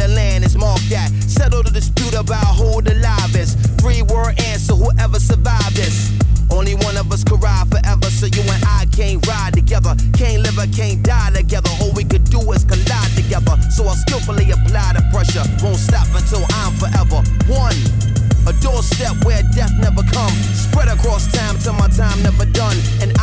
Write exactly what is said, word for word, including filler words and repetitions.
the land is marked at. Settle the dispute about who the live is. Three word answer, whoever survived this. Only one of us could ride forever, so you and I can't ride together. Can't live or can't die together. All we could do is collide together. So I'll skillfully apply the pressure. Won't stop until I'm forever one. A doorstep where death never come. Spread across time till my time never done. And